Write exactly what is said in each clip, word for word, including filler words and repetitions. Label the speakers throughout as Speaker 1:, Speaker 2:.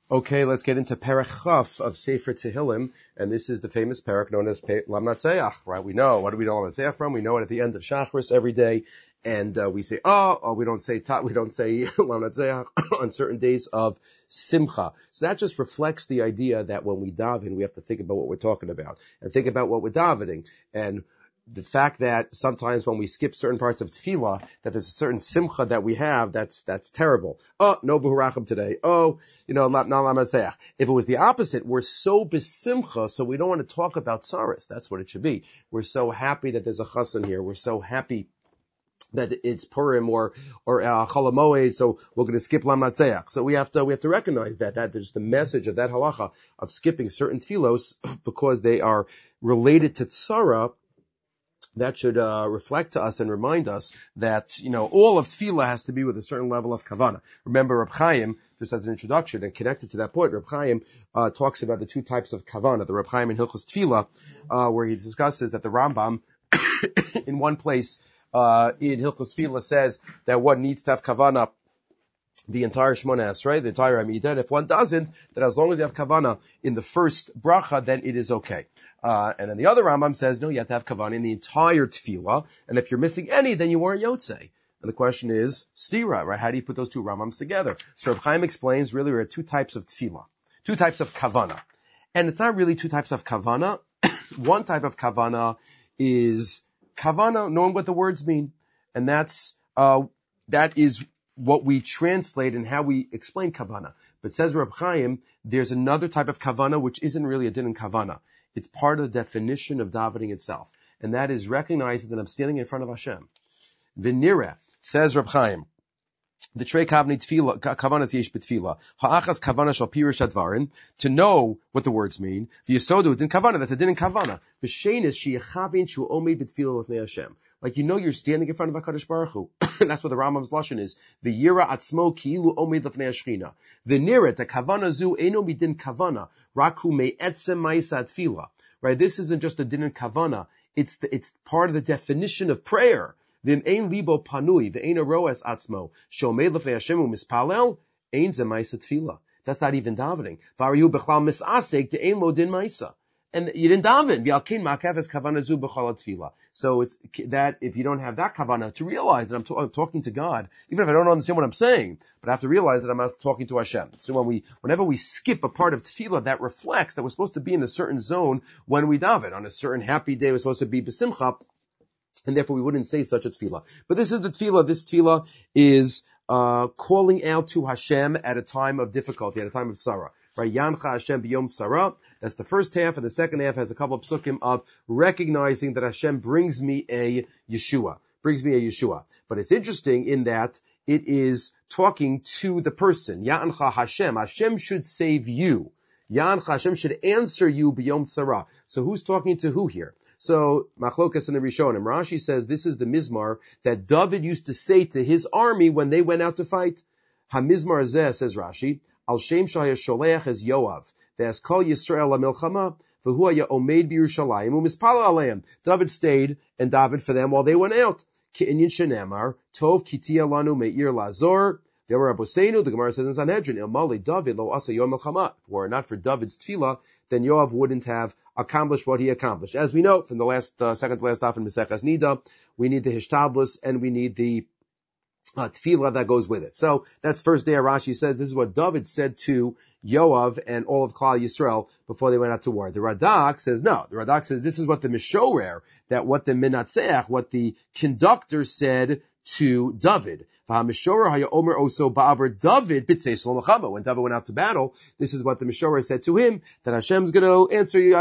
Speaker 1: Okay, let's get into Perek Chaf of Sefer Tehillim, and this is the famous Perek known as Lam Natseach, right? We know, what do we know Lam Natseach from? We know it at the end of Shachris every day, and uh, we say, oh, oh, we don't say, ta, we don't say Lam Natseach on certain days of Simcha. So that just reflects the idea that when we daven, we have to think about what we're talking about, and think about what we're davening, and the fact that sometimes when we skip certain parts of tefillah, that there's a certain simcha that we have, that's, that's terrible. Oh, no v'hurachim today. Oh, you know, not lamatzeach. If it was the opposite, we're so besimcha, so we don't want to talk about tsaris. That's what it should be. We're so happy that there's a chassan here. We're so happy that it's Purim or, or, uh, Chol HaMoed, so we're going to skip lamatzeach. So we have to, we have to recognize that, that there's the message of that halacha of skipping certain tefillos because they are related to tzara. That should uh, reflect to us and remind us that, you know, all of tefillah has to be with a certain level of kavanah. Remember, Reb Chaim, just as an introduction and connected to that point, Reb Chaim uh, talks about the two types of kavanah. The Reb Chaim in Hilchos Tefillah, uh, where he discusses that the Rambam, in one place uh, in Hilchos Tefillah, says that one needs to have kavanah the entire Shmona Esrei, the entire Amidah, and if one doesn't, then as long as you have kavanah in the first bracha, then it is okay. Uh, and then the other Rambam says, no, you have to have kavanah in the entire tefillah, and if you're missing any, then you weren't yotzei. And the question is, stira, right? How do you put those two Rambams together? So Reb Chaim explains, really, there are two types of tefillah, two types of kavanah. And it's not really two types of kavanah. One type of kavanah is kavanah, knowing what the words mean. And that's, uh, that is what we translate and how we explain kavanah. But says Reb Chaim, there's another type of kavanah which isn't really a din in kavanah. It's part of the definition of davening itself. And that is recognizing that I'm standing in front of Hashem. V'nireh, says Reb Chaim, the trei kavanas yesh b'tefillah. Ha'achas kavana shal pirush advarim, to know what the words mean. V'yesodu din kavana, that's a din in kavana. V'shenis she'yechavin shu omed b'tefillah l'fnei Hashem. Like you know you're standing in front of HaKadosh Baruch Hu. That's what the Rambam's lashon is. V'yira atzmo ki'ilu omed l'fnei Hashchina. V'nireh, the kavana zu eno midin kavana, raku me'etzem ma'isa tefillah. Right, this isn't just a din in kavana. It's the, it's part of the definition of prayer. V'im ein libo panui, v'ein aroes atzmo, shomed l'fnei Hashem u'mispalel, ein ze ma'isa tefillah. That's not even davening. V'ariyu b'chlal misasek, de'ein lo din ma'isa. And you didn't daven. V'alkin ma'kef es kavana zu b'chol tefillah. So it's that, if you don't have that kavana, to realize that I'm, to, I'm talking to God, even if I don't understand what I'm saying, but I have to realize that I'm talking to Hashem. So when we, whenever we skip a part of tefillah, that reflects that we're supposed to be in a certain zone when we daven. On a certain happy day, we're supposed to be b'simcha, and therefore we wouldn't say such a tefillah. But this is the tefillah. This tefillah is uh calling out to Hashem at a time of difficulty, at a time of tzara. Right? Yamcha Hashem b'yom tzara. That's the first half, and the second half has a couple of psukim of recognizing that Hashem brings me a Yeshua, brings me a Yeshua. But it's interesting in that it is talking to the person. Ya'ancha Hashem. Hashem should save you. Ya'ancha Hashem should answer you b'yom tzara. So who's talking to who here? So, Machlokas in the Rishonim, Rashi says this is the Mizmar that David used to say to his army when they went out to fight. HaMizmar zeh, says Rashi, Al Shem Shaya Sholeach as Yoav, Ve'as Kol Yisrael HaMilchama, V'hu Haya Omed B'Yerushalayim, U'Mispala Aleim. David stayed and David for them while they went out. Ki'inyin Shenemar, Tov Kitia Lanu Me'ir Lazor, Ve'er Aboseinu, the Gemara says in Sanhedrin, Ilmali David Lo Asa Yom Milchama. If it were not for David's tefillah, then Yoav wouldn't have accomplished what he accomplished. As we know from the last, uh, second to last daf in Maseches Nida, we need the Hishtadlus and we need the uh, tefillah that goes with it. So that's first day Rashi says this is what David said to Yoav and all of Klal Yisrael before they went out to war. The Radak says no. The Radak says this is what the Mishorer, that what the Menatzeach, what the conductor said to David. When David went out to battle, this is what the Mishorer said to him, that Hashem's going to answer you,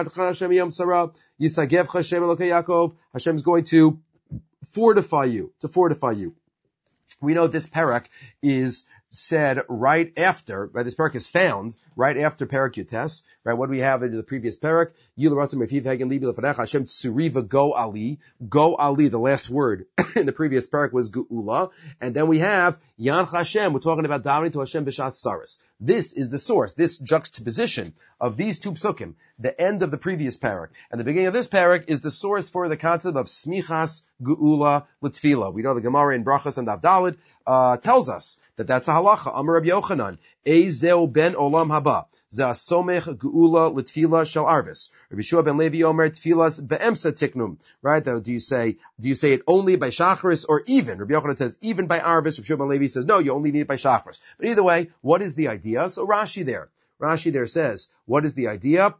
Speaker 1: Hashem's going to fortify you, to fortify you. We know this parak is said right after, right, this parak is found right after Parak Yutes, right? What do we have in the previous parak? Hashem tsuriva go ali, go ali, the last word in the previous parak was geula, and then we have Yan Hashem, we're talking about davening to Hashem b'shas saris. This is the source, this juxtaposition of these two psukim, the end of the previous parak and the beginning of this parak, is the source for the concept of smichas geula l'tfila. We know the Gemara in Brachos and Avdalid uh, tells us that that's a halacha. Amar Rabbi Yochanan, Ezeu ben olam haba. Za'asomech geula l'tfila shel arvis. Rabbi Shua ben Levi Omer tfilas be'emsa tiknum. Right? Do you say, do you say it only by shacharis or even? Rabbi Yochanan says even by arvis. Rabbi Shua ben Levi says no, you only need it by shacharis. But either way, what is the idea? So Rashi there, Rashi there says, what is the idea?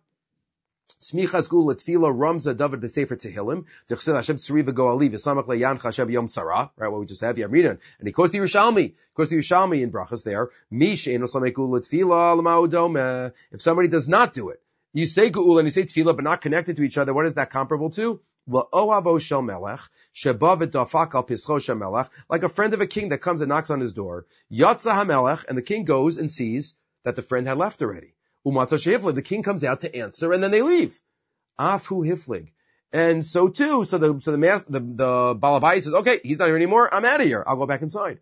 Speaker 1: Smichas geula tefila ramza david b'sefer Tehillim. T'chsil Hashem tzri v'goali v'samach le'yancha Hashem yom tzara. Right, what we just have, Yamrinan. And he goes to Yerushalmi. He goes to Yerushalmi in Brachas there. Mi she'eno samech geula tefila l'ma'u domeh. If somebody does not do it, you say geula and you say tefila, but not connected to each other, what is that comparable to? La'ohavo shel melech, sheba v'dafak al pischo shel melech. Like a friend of a king that comes and knocks on his door. Yatza hamelech, and the king goes and sees that the friend had left already. The king comes out to answer, and then they leave. Afu hiflig. And so too, so the, so the master, the, the Balabai says, okay, he's not here anymore, I'm out of here, I'll go back inside.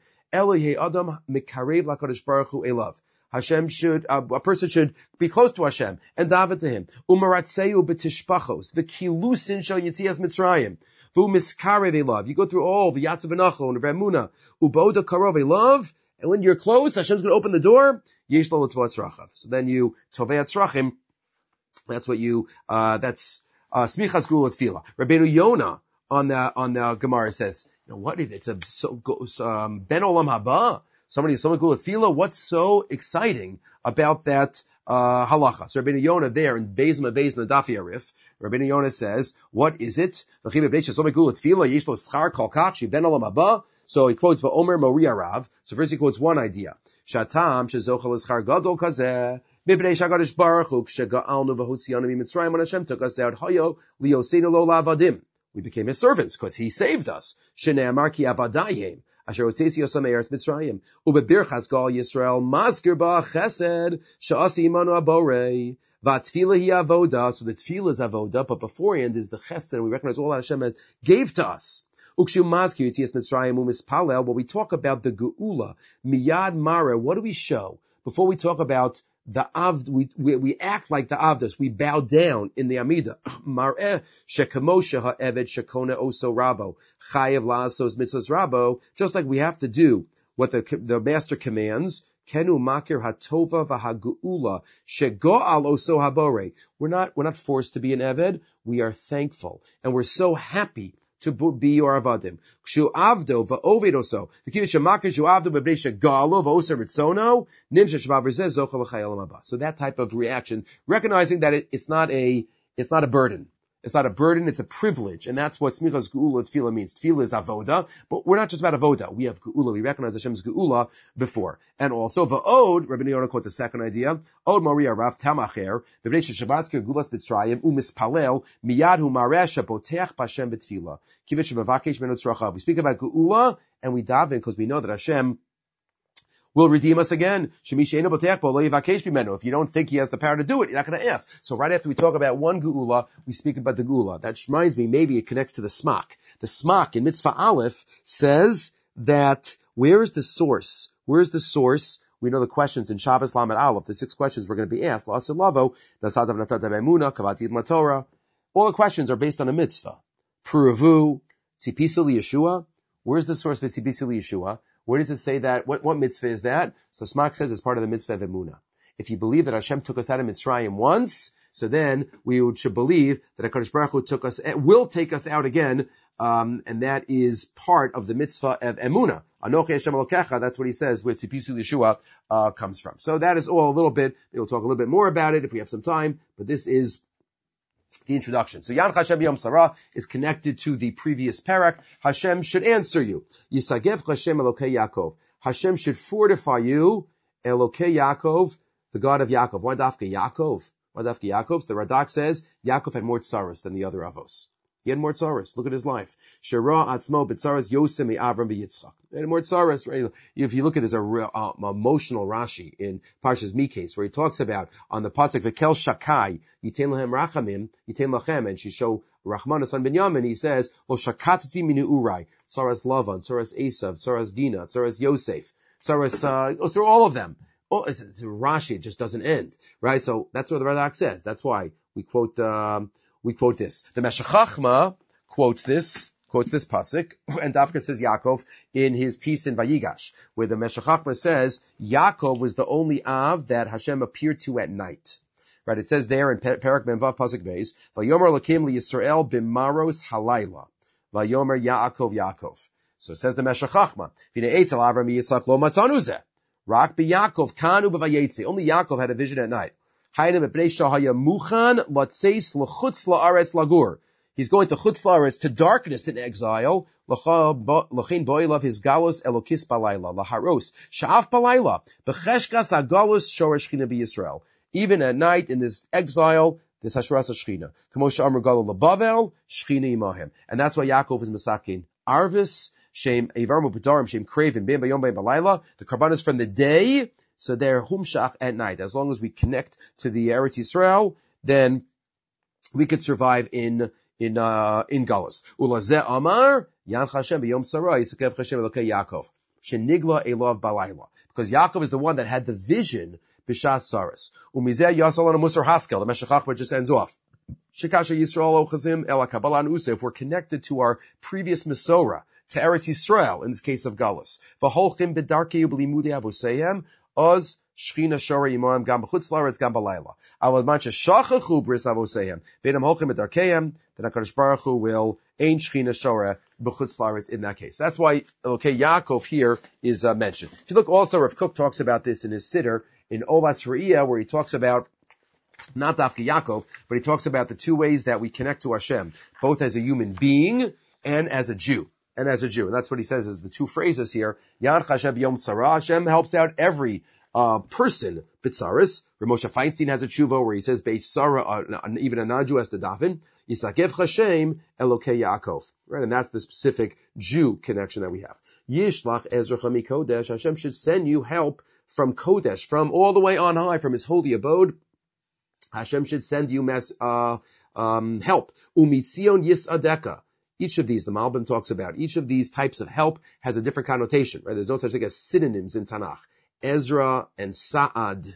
Speaker 1: Adam mikarev lakadosh baruch hu elav. Hashem should, uh, a person should be close to Hashem, and daven to him. Umaratzeu betishpachos, v'kilusin shel yitzias Mitzrayim. V'u miskarev elav. You go through all, the Yatzav V'nacho, and V'emuna, uboda karov elav, and when you're close, Hashem's going to open the door. Yesh lo l'tovat tzrachav. So then you tovei tzrachim. That's what you. Uh, that's uh, smichas geula tefila. Rabbeinu Yonah on the on the Gemara says, you know what? It's a so um, ben olam haba. Somebody someone geula tefila. What's so exciting about that uh, halacha? So Rabbeinu Yonah there in Beis Beis Nadafi Arif, Rabbeinu Yonah says, what is it? Yesh lo schar kol kach ben olam haba. So he quotes Va'omer Moriya Rav. So first he quotes one idea. Shatam shezochel eschar gadol kazeh. Mibnei shagadish baruch hu k'shega'alnu v'hotziyanu mitzrayim when Hashem took us out. Hayo liyoseinu lo la'avadim. We became his servants because he saved us. Shenei amar ki avadayim. Asher otzesi yosam eretz Mitzrayim. Ubebirchas gal Yisrael mazkir ba chesed she'asi imanu aborei. Va'tfila hi avoda. So the tefillah is avoda, but beforehand is the chesed. We recognize all that Hashem has gave to us. When we talk about the geula, miyad mara, what do we show? Before we talk about the avd, we, we, we act like the avdas. We bow down in the amida. Mar'eh shekamosha ha'eved shekona oso rabo. Chayev la'asos mitzvahs rabo. Just like we have to do what the, the master commands. Kenu makir hatova v'hageula shego'al oso habore. We're not, we're not forced to be an eved. We are thankful. And we're so happy to be your avadim. Kshu avdo va'ovedoso. V'kivish shemakish shu avdo b'bnei shegalo v'oser ritzono. Nimsha shvav rizeh zochel l'chayel haba. So that type of reaction, recognizing that it, it's not a, it's not a burden. It's not a burden, it's a privilege. And that's what smichas geula tefillah means. Tefillah is avoda, but we're not just about avoda. We have geula. We recognize Hashem's geula before. And also, va'od, Rabbi Yonah quotes a second idea, od Maria Rav Tamacher, b'bnei sheshabatzker gulas b'tzrayim, u'mispalel, miyad hu maresha boteach b'Hashem b'tefillah. Kivish b'vakesh menu tzrachav. We speak about geula, and we daven because we know that Hashem will redeem us again. If you don't think he has the power to do it, you're not going to ask. So right after we talk about one geula, we speak about the geula. That reminds me, maybe it connects to the smak. The smak in Mitzvah Aleph says that where is the source? Where is the source? We know the questions in Shabbos Lamed Aleph, the six questions we're going to be asked. All the questions are based on a mitzvah. Puravu, Tzipisu Yeshua. Where's the source for Tzipisu Yeshua? Where does it say that? What, what mitzvah is that? So Smak says it's part of the mitzvah of Emunah. If you believe that Hashem took us out of Mitzrayim once, so then we should believe that HaKadosh Baruch Hu took us, will take us out again, um, and that is part of the mitzvah of Emunah. Anochi Hashem Elokecha, that's what he says, where Tzipisu Yeshua, uh, comes from. So that is all a little bit, we'll talk a little bit more about it if we have some time, but this is the introduction. So Yan Hashem Yom Sarah is connected to the previous parak. Hashem should answer you. Yisagev Hashem Elokei Yaakov. Hashem should fortify you, Elokei Yaakov, the God of Yaakov. Why Dafka Yaakov? Why Dafka Yaakov? So the Radak says Yaakov had more tsaros than the other avos. He had more tsaros. Look at his life. Shera atzmo b'tsaros Yosem Avram v'Yitzchak. He had more tsaros. Right? If you look at, there's a real uh, emotional Rashi in Parshas Mikes where he talks about on the pasuk v'kel shakai yitain lahem rachamim yitain lachem, and she show Rachman son Binyamin. He says lo shakatati minu urai tsaros Lavan, tsaros Esav, tsaros Dina, tsaros Yosef, tsaros uh, goes through all of them. Oh, it's, it's Rashi. It just doesn't end, right? So that's what the Radak says. That's why we quote um, we quote this. The Meshech Chachma quotes this quotes this pasuk, and Dafka says Yaakov in his piece in Vayigash, where the Meshech Chachma says Yaakov was the only Av that Hashem appeared to at night. Right? It says there in Perak Menvav pasuk Beis, Vayomer Lakim liYisrael b'maros halayla, Vayomer Yaakov Yaakov. So it says the Meshech Chachma, V'nei Eitzel Avram Yitzchak lo matzanu zeh. Rak b'Yakov kanu b'vayetzi. Only Yaakov had a vision at night. Hayne b'bnei shahaya muchan latzeis l'chutz la'aretz lagur. He's going to chutz la'aretz, to darkness in exile. L'chin bo'ilav his galos elokis balayla laharos sha'af balayla b'cheshkas ha'galos shoresh shchina b'Yisrael. Even at night in this exile, this hashras shchina. Kamo she'amru galo labavel shchina imahem. And that's why Yaakov is masakin arvis. Shem Eivarmu B'darim, Shem Craven, Bim Bayom Bim Balayla, the Karbanos from the day, so they're Humshach at night. As long as we connect to the Eretz Yisrael, then we could survive in, in, uh, in Galus. Ulazeh Amar, Yan Hashem B'yom Sarah, Yisakev Hashem Elokei Yaakov, Shenigla Elav Balayla. Because Yaakov is the one that had the vision, B'shas Saras. Umizeh Yasal on Musar Haskel, the Meshech Chachma just ends off. Shekasha Yisrael Ochazim Ela Kabbalah Usa, if we're connected to our previous Mesorah, to Eretz Yisrael, in this case of Galus. V'holchim b'darkei u'b'limudei avoseihem, oz shchina shora yimoim gam b'chutz la'aretz gam b'layla. Avod mancha shachachu bris avoseihem, v'edam holchim b'darkeihem, then HaKadosh Baruch Hu will ein shchina shora b'chutz la'aretz in that case. That's why, okay, Yaakov here is uh, mentioned. If you look also, Rav Kook talks about this in his Siddur, in Olas Re'iyah, where he talks about not Dafka Yaakov, but he talks about the two ways that we connect to Hashem, both as a human being and as a Jew. And as a Jew. And that's what he says is the two phrases here. Yad Hashem Yom Tzara. Hashem helps out every uh, person. B'tzaris. Ramosha Feinstein has a tshuva where he says Beis Sarah, uh, even a non-Jew has to daven. Yisakev Hashem Elokei Yaakov. Right? And that's the specific Jew connection that we have. Yishlach Ezracha Mikodesh. Hashem should send you help from Kodesh, from all the way on high, from his holy abode. Hashem should send you mes, uh, um, help. Umitzion Yisadeka. Each of these, the Malbim talks about, each of these types of help has a different connotation, right? There's no such thing as synonyms in Tanakh. Ezra and Sa'ad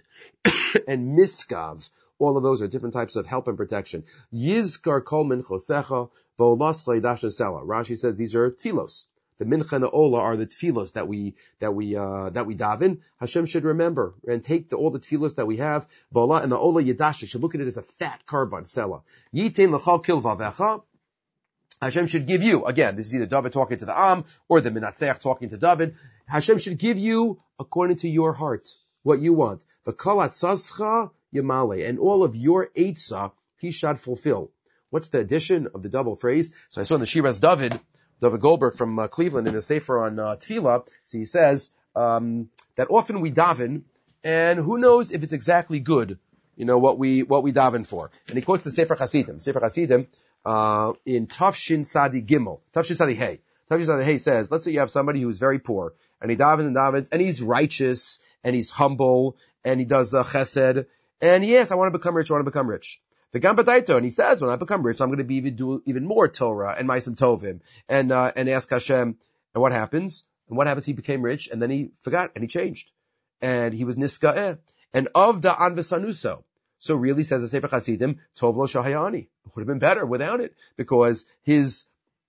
Speaker 1: and Miskav, all of those are different types of help and protection. Yizkar kol minchosecha v'olascha yidasha sela. Rashi says these are tfilos. The mincha and the ola are the tfilos that we, that we, uh, that we daven. Hashem should remember and take the, all the tfilos that we have. V'ola and the ola yidasha should look at it as a fat carbon, sela. Yitin l'chal kilvavecha. Hashem should give you, again, this is either David talking to the Am or the Menatzeach talking to David. Hashem should give you according to your heart, what you want. V'kol atzascha yamale, and all of your eitzah he should fulfill. What's the addition of the double phrase? So I saw in the Shiras David, David Goldberg from uh, Cleveland in a sefer on uh, Tefillah, so he says um, that often we daven, and who knows if it's exactly good, you know, what we what we daven for. And he quotes the Sefer Hasidim. Sefer Hasidim, Uh, in Tafshin Sadi Gimel, Tafshin Sadi Hey. Tafshin Sadi Hey says, let's say you have somebody who's very poor, and he davens and davens, and he's righteous, and he's humble, and he does uh, chesed, and yes, I want to become rich, I want to become rich. The Gambadaito, and he says, when I become rich, I'm going to be even do even more Torah and Ma'asim Tovim, and uh, and ask Hashem. And what happens? And what happens? He became rich, and then he forgot, and he changed, and he was niska'eh, and of the anvesanuso. So really, says the Sefer Hasidim, Tov lo shahayani. It would have been better without it, because his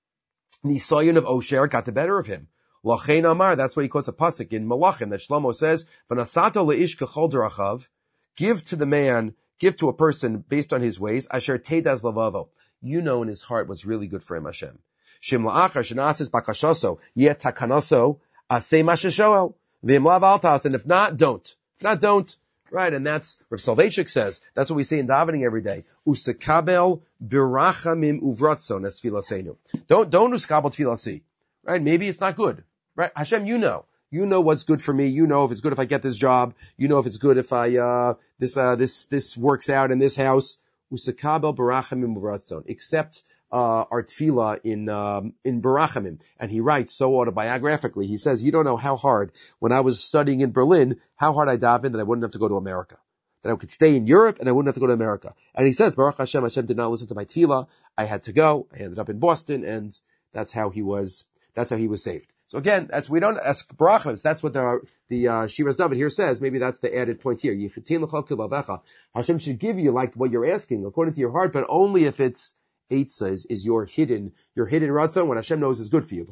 Speaker 1: nisayon of Osher got the better of him. Lachein Amar, that's why he quotes a pasuk in Malachim that Shlomo says, V'nasata leish kechol derachav, give to the man, give to a person based on his ways, asher teidas lavavo. You know in his heart what's really good for him, Hashem. Shem la'achar shenasis bakashaso, yet takanoso, aseh mashashoel, v'im lav altas, and if not, don't. If not, don't. Right, and that's, Rav Soloveitchik says, that's what we say in davening every day. Usekabel birachamim uvratzon es tfilasenu. Don't, don't uskabel tfilasi. Right, maybe it's not good. Right, Hashem, you know. You know what's good for me. You know if it's good if I get this job. You know if it's good if I, uh, this, uh, this, this works out in this house. Usekabel birachamim uvratzon. Except, uh, our tefillah in, um, in Barachamim. And he writes so autobiographically. He says, you don't know how hard, when I was studying in Berlin, how hard I davened that I wouldn't have to go to America. That I could stay in Europe and I wouldn't have to go to America. And he says, Baruch Hashem, Hashem did not listen to my tefillah. I had to go. I ended up in Boston, and that's how he was, that's how he was saved. So again, that's, we don't ask brachas. That's what the, the, uh, Shiras David here says. Maybe that's the added point here. Hashem should give you like what you're asking according to your heart, but only if it's eitzah, is, is your hidden, your hidden ratzon, when Hashem knows is good for you.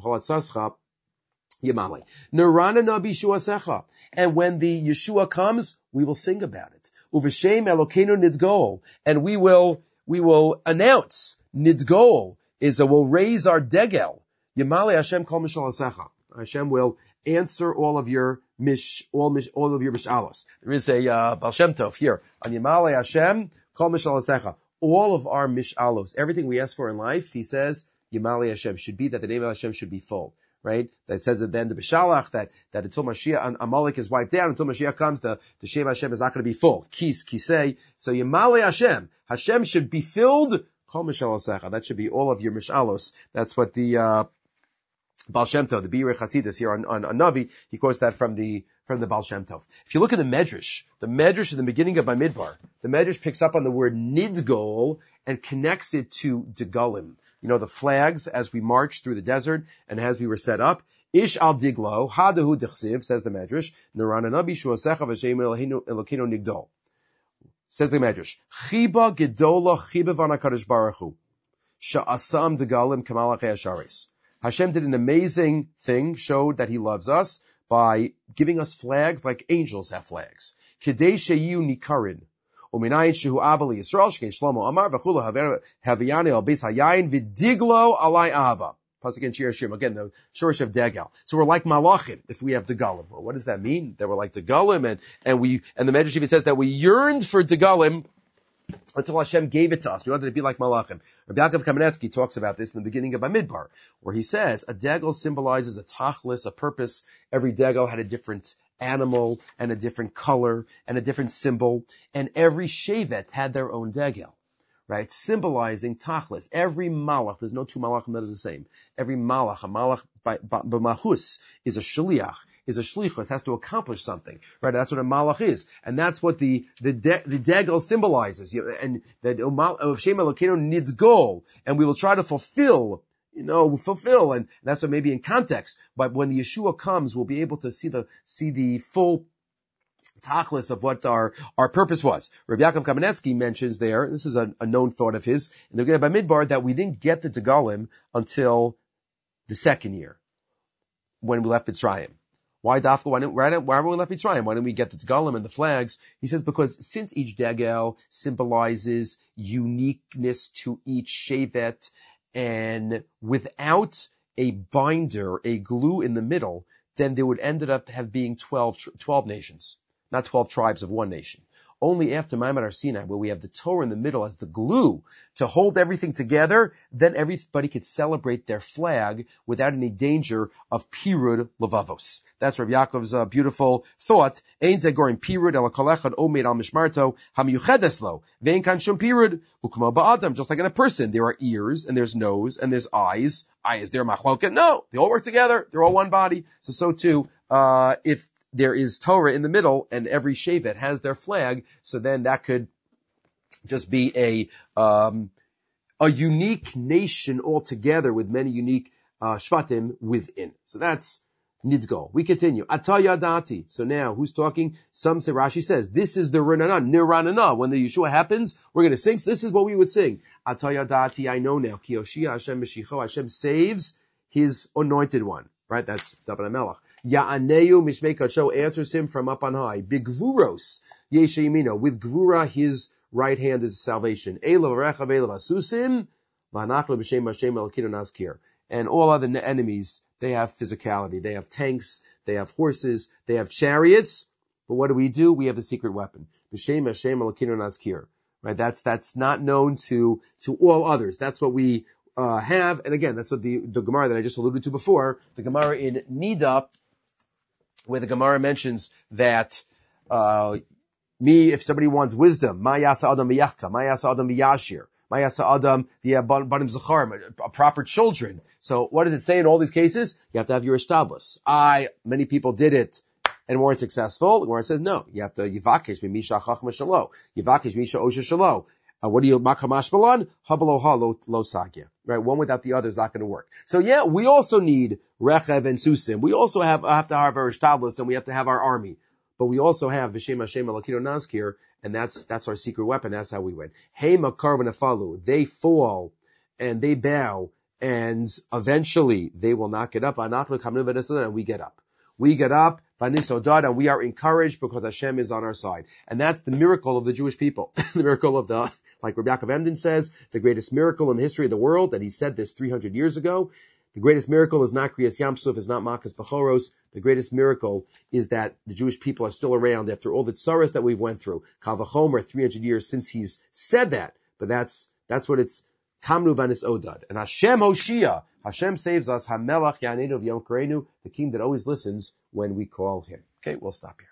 Speaker 1: Nirana nabi shuasecha. And when the Yeshua comes, we will sing about it. Uveshem Elokeinu nidgol. And we will, we will announce, nidgol is a, we'll raise our degel. Yamale Hashem kol mishalasecha. Hashem will answer all of your mish, all mish, all of your mishalos. There is a, uh, Baal Shem Tov here. On Yamale Hashem kol mishalasecha. All of our mishalos, everything we ask for in life, he says, Yamale Hashem, should be that the name of Hashem should be full. Right? That says at the end of Bishalach that, that until Mashiach, Amalek is wiped out, until Mashiach comes, the, the Shem Hashem is not going to be full. Kis, kisei. So Yamale Hashem. Hashem should be filled. Kol Mishalosecha. That should be all of your mishalos. That's what the, uh, Baal Shem Tov, the Birei Chasidus here on, on, on Navi, he quotes that from the, from the Baal Shem Tov. If you look at the Medrash, the Medrash in the beginning of Bamidbar, the Medrash picks up on the word nidgol and connects it to degalim. You know, the flags as we march through the desert and as we were set up. Ish al diglo, hadahu dichsiv, says the Medrash, Nirana nabi shuasecha v'shem Elokeinu nigdol. Says the Medrash, Chiba gedola chiba v'anakadosh baruch hu, sha'asam degalim kamalach hasharis. Hashem did an amazing thing, showed that he loves us by giving us flags like angels have flags. Kedei sheyu nikarin. Uminayin shehu avali Yisrael shkein Shlomo Amar v'chulu haviyani al beis hayayin v'diglo alai ahava. Pasuk in Shir Shim. Again, the shorish of degel. So we're like malachim if we have degalim. Well, what does that mean? That we're like degalim, and and we and the Medrash even says that we yearned for degalim until Hashem gave it to us. We wanted to be like malachim. Rabbi Yaakov Kamenetsky talks about this in the beginning of Bamidbar, where he says a degel symbolizes a tachlis, a purpose. Every degel had a different animal and a different color and a different symbol, and every shevet had their own degel, right? Symbolizing tachlis. Every malach, there's no two malachim that is the same. Every malach, a malach b'mahus is a shliach, is a shlichus, has to accomplish something, right? That's what a malach is, and that's what the the de, the degel symbolizes. And that of Shem Elokeinu needs goal, and we will try to fulfill. You know, fulfill, and that's what maybe in context. But when the Yeshua comes, we'll be able to see the see the full tachlis of what our our purpose was. Rabbi Yaakov Kamenetsky mentions there, this is a, a known thought of his, in the beginning of Bamidbar, that we didn't get the Degalim until the second year, when we left Mitzrayim. Why Dafka? Why didn't, why, why we left Mitzrayim? Why didn't we get the Degalim and the flags? He says because since each Degel symbolizes uniqueness to each Shevet, and without a binder, a glue in the middle, then there would end up have being twelve, twelve nations, not twelve tribes of one nation. Only after Ma'amad Har Sinai, where we have the Torah in the middle as the glue to hold everything together, then everybody could celebrate their flag without any danger of Pirud Levavos. That's Rabbi Yaakov's uh, beautiful thought. Ein zegorim Pirud el kol echad omed al mishmarto hamiyuchedes lo ve'en kan shum Pirud ukma ba'adam. Just like in a person, there are ears and there's nose and there's eyes. Eyes, they're machloket. No, they all work together. They're all one body. So so too, uh, if there is Torah in the middle, and every shevet has their flag, so then that could just be a um, a unique nation altogether with many unique uh, shvatim within. So that's nidgol. We continue. Atayadati. So now, who's talking? Some say, Rashi says, this is the Ranana, Niranana. When the Yeshua happens, we're going to sing. So this is what we would sing. Atayadati, I know now. Ki Yoshia Hashem Meshicho. Hashem saves his anointed one. Right? That's David HaMelech. Ya'aneu mishmei kadsho, answers him from up on high. Bigvuros yeshe yimino, with gvura his right hand is salvation. Elav rechav elav asusim, v'anachlo b'shem Hashem Elokeinu nazkir. And all other enemies, they have physicality. They have tanks, they have horses, they have chariots. But what do we do? We have a secret weapon. B'shem Hashem Elokeinu nazkir. Right? That's that's not known to to all others. That's what we uh have. And again, that's what the the Gemara that I just alluded to before, the Gemara in Nida, where the Gemara mentions that, uh, me, if somebody wants wisdom, ma yasa adam v'yachka, ma yasa adam v'yashir, ma yasa adam v'banim zachar, proper children. So what does it say in all these cases? You have to have your establis. I, many people did it and weren't successful. The Gemara says no. You have to yivakesh misha chachma shalo, yivakesh misha osha shalo. Uh, what do you, makamash malan? Habaloha lo, lo sagya. Right? One without the other is not going to work. So yeah, we also need rechev and susim. We also have, have to have our ishtablos and we have to have our army. But we also have V'Shem Hashem Elokino Nazkir, and that's, that's our secret weapon. That's how we win. Hey makar v'nefalu. They fall and they bow and eventually they will not get up. And we get up. We get up, and we are encouraged because Hashem is on our side. And that's the miracle of the Jewish people. The miracle of the, like Rabbi Yaakov Emden says, the greatest miracle in the history of the world, and he said this three hundred years ago. The greatest miracle is not Kriyas Yamsuf, is not Makas Bechoros. The greatest miracle is that the Jewish people are still around after all the tsaras that we've went through. Kal vachomer, three hundred years since he's said that. But that's, that's what it's, Kamnu Banis Odad. And Hashem Hoshia, Hashem saves us, HaMelach Yanenu V'Yom Karenu, the king that always listens when we call him. Okay, we'll stop here.